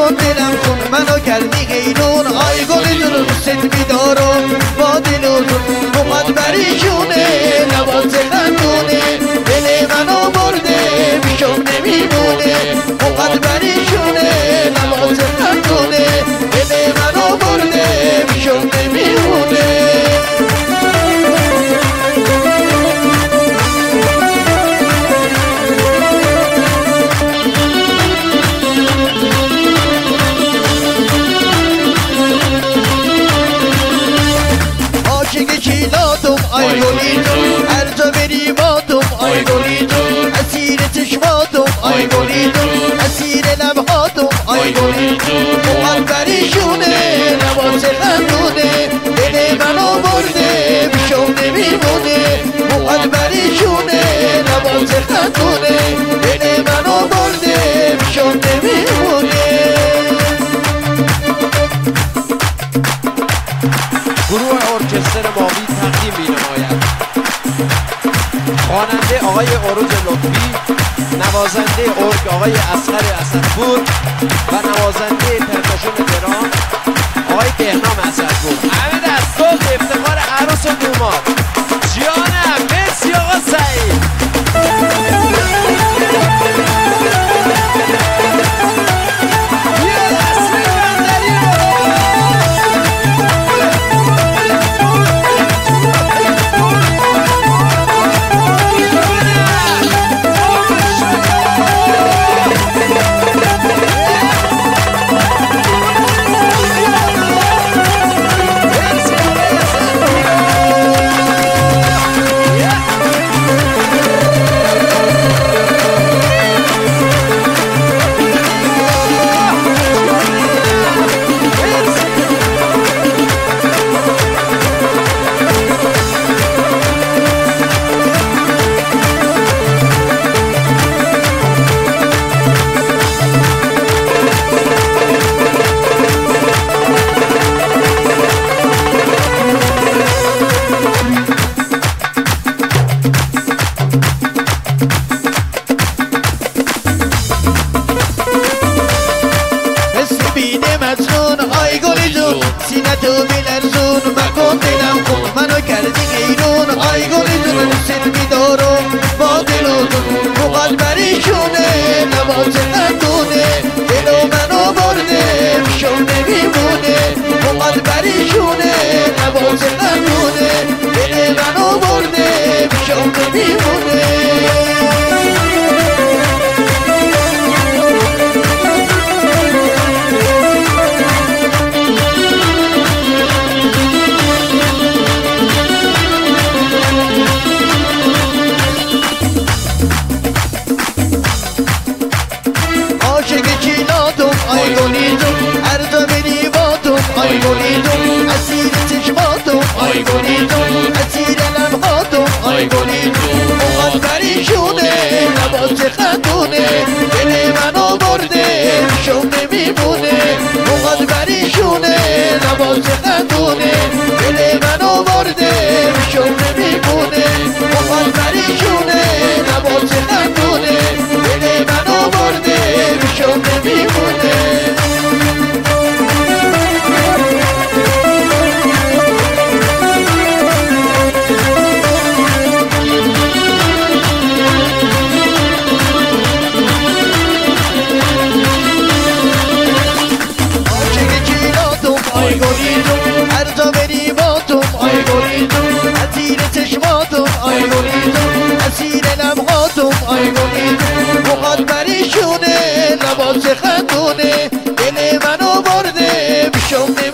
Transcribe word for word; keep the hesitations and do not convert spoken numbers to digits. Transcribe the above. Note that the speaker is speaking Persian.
مکن دلم خون منو کردی حیرون آی گل جون ست بیدارم با دلتون اومد بریشونه لباس خندونه دل منو برده بیشم نمیمونه اومد بریشونه لباس خندونه دل منو برده بیشم نمیمونه آی گلیدون هر جا بری باتم آی گلیدون اسیر چشماتم آی گلیدون اسیر لبهاتم آی گلیدون اومد بریشونه لباس خندونه دل منو برده بیشم نمیمونه اومد بریشونه لباس خندونه دل منو برده بیشم نمیمونه. گروه ارکستر ماوی تقدیم می‌نماید خواننده آقای عروج لطفی، نوازنده ارگ آقای اصغر اسدپور و نوازنده پرکاشن تهران آقای بهنام اسدپور. همه دستان به افتخار عروس و دوماد. جانم مرسی آقا سعید. سینتو بلرزون مکن دلم خون منو کردی حیرون آی گل جون ست بیدارم با دلتون اومد بریشونه لباس خندونه دلو منو برده بیشم نمیمونه اومد بریشونه لباس خندونه دل منو برده بیشم نمیمونه. آی گلیدون هر جا بری باتم آی گلیدون اسیر چشماتم آی گلیدون اسیر لبهاتم آی گلیدون اومد بریشونه لباس خندونه دل منو برده بیشم نمیمونه اومد بریشونه لباس خندونه دل منو برده بیشم نمیمونه اومد بریشونه لباس خندونه دل منو برده بیشم نمیمونه. آی گلیدون هر جا بری باتم آی گلیدون اسیر چشماتم آی گلیدون اسیر لبهاتم آی گلیدون اومد بریشونه لباس خندونه دل منو برده بیشم